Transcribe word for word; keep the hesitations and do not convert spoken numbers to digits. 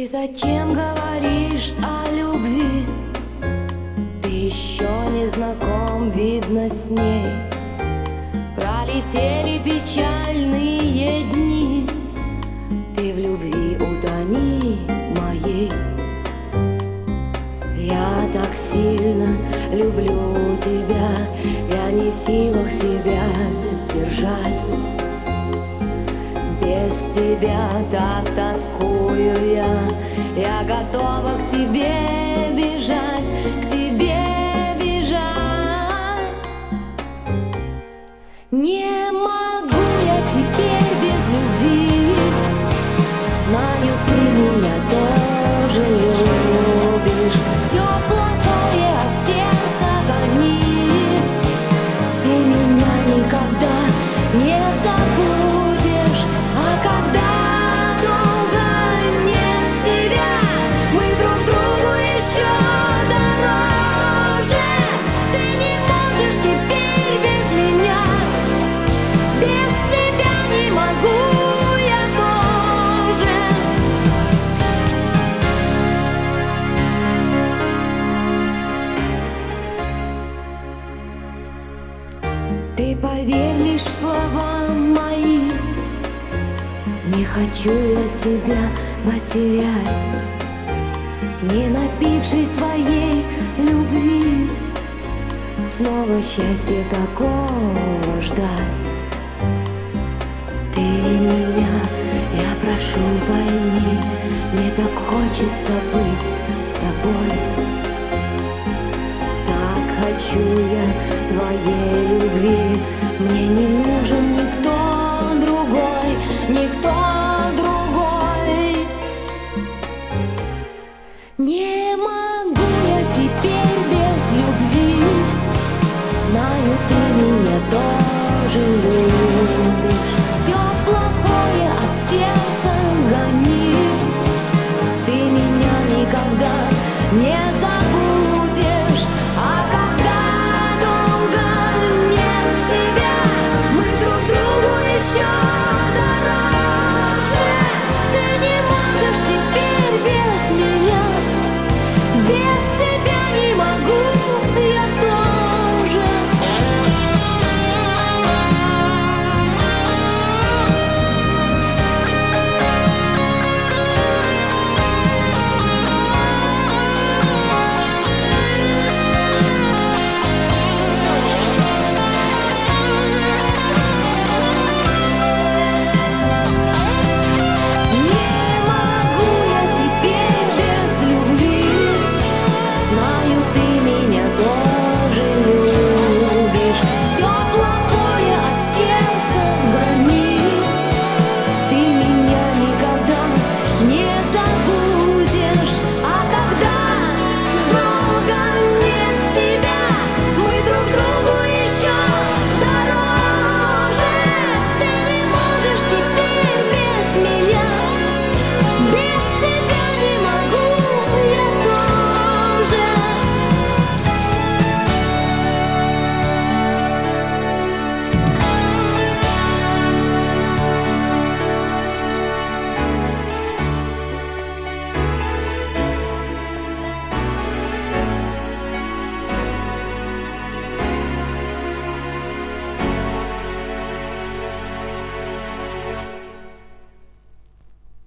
зачем говоришь о любви? Ты еще не знаком, видно, с ней. Пролетели печальные дни, ты в любви утони моей. Я так сильно люблю тебя, я не в силах себя сдержать. Без тебя так тоскую я, я готова к тебе бежать, к тебе бежать. Не могу я теперь без любви, знаю, ты меня тоже любишь. Все плохое от сердца гони, ты меня никогда не забудешь. А когда долго нет тебя, мы друг другу еще дороже. Ты не можешь теперь без меня, без тебя не могу я тоже. Ты поверь лишь в слова мои, не хочу я тебя потерять. Не напившись твоей любви, снова счастье такого ждать. Ты меня, я прошу, пойми, мне так хочется быть с тобой. Так хочу я твоей любви, мне не нужен